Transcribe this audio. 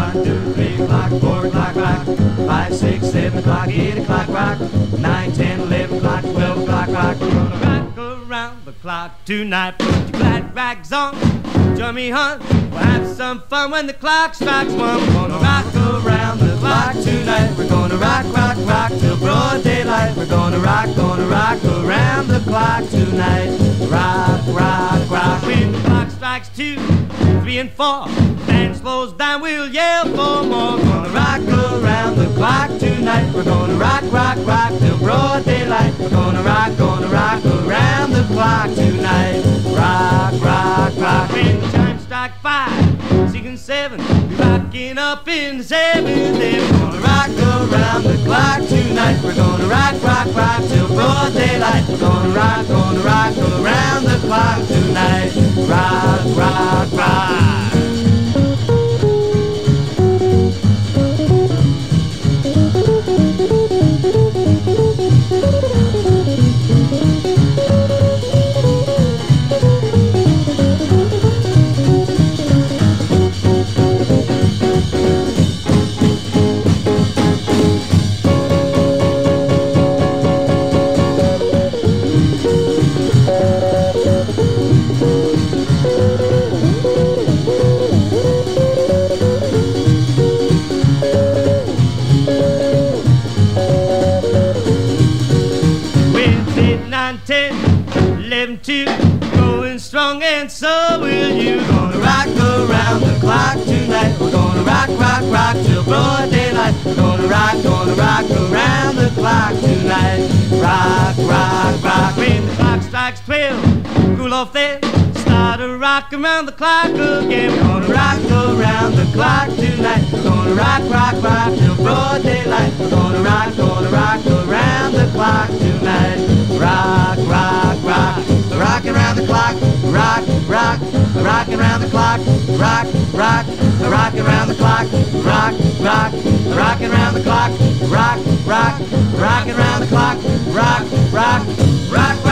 1, 2, 3 o'clock, 4 o'clock, rock. 5, 6, 7 o'clock, 8 o'clock, rock. 9, 10, 11 o'clock, 12 o'clock, rock. We're gonna rock around the clock tonight. Put your glad rags on, join me, hon. We'll have some fun when the clock strikes 1. We're gonna rock around the clock tonight. We're gonna rock, rock, rock till broad daylight. We're gonna rock around the clock tonight. Rock, rock, rock. When the clock strikes 2, 3 and 4, band slows down, we'll yell for more. We're gonna rock around the clock tonight. We're gonna rock, rock, rock till broad daylight. We're gonna rock around the clock tonight. Rock, rock, rock. When the chimes strike 5, 6 and 7, we're rocking up in the 7th. We're gonna rock around the clock tonight. We're gonna rock, rock, rock till broad daylight. We're gonna rock around the clock tonight. Rock, rock, rock. Nine, 10, 11, 2, going strong and so will you. Gonna rock around the clock tonight. We're gonna rock, rock, rock till broad daylight. We're gonna rock around the clock tonight. Rock, rock, rock. When the clock strikes 12, cool off then, start to rock around the clock again. We're gonna rock around the clock tonight. We're gonna rock, rock, rock till broad daylight. We're gonna rock around the clock tonight. Rock, rock, rock, rockin' around the clock, rock, rock, rockin' around the clock, rock, rock, rockin' around the clock, rock, rock, rockin' around the clock, rock, rock, rockin' around the clock, rock, rock, rock.